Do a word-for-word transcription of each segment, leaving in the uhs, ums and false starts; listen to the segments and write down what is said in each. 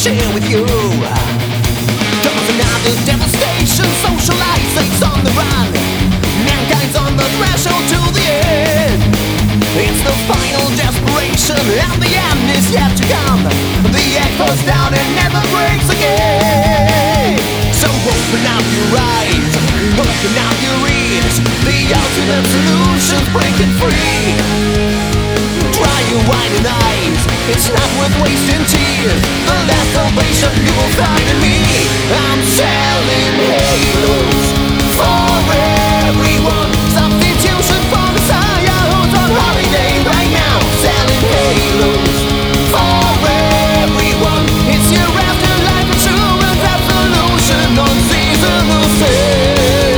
share with you. Cause another devastation, social isolates on the run. Mankind's on the threshold to the end. It's the final desperation, and the end is yet to come. The egg falls down and never breaks again. So open up your eyes, open up your ears. The ultimate solution's breaking free. Dry your wide eyes, it's not worth wasting tears. The last salvation you will find in me. I'm selling halos for everyone. Substitution for Messiah who's on holiday right now. Selling halos for everyone. It's your afterlife insurance absolution on seasonal sale.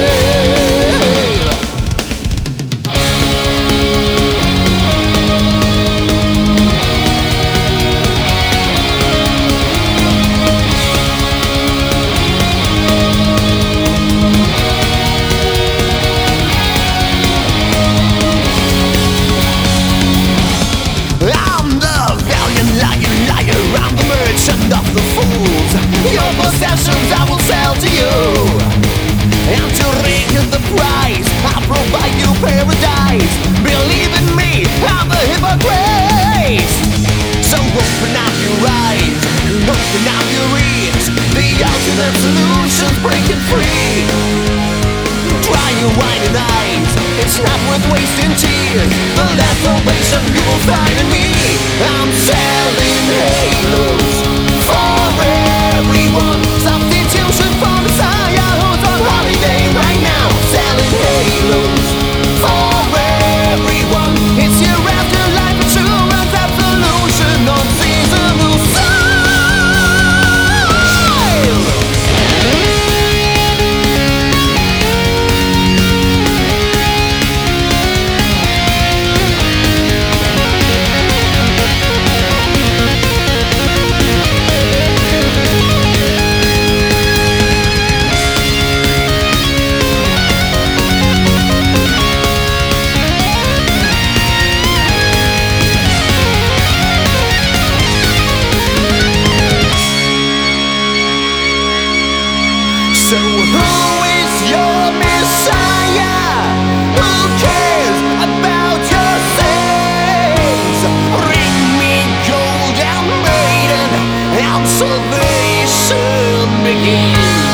Of the fools, your possessions I will sell to you, and to raise the price I'll provide you paradise. Believe in me, I'm a hypocrite. So open up your eyes, open up your ears. The ultimate solution's breaking free. Dry your wide eyes, it's not worth wasting tears. The last salvation you will find in me. I'm selling halos for everyone. Substitution for Messiah who's on holiday right now. Selling halos for everyone. It's your afterlife insurance absolution on seasonal sale. So who is your Messiah? Who cares about your sins? Bring me gold and maiden, and salvation begins.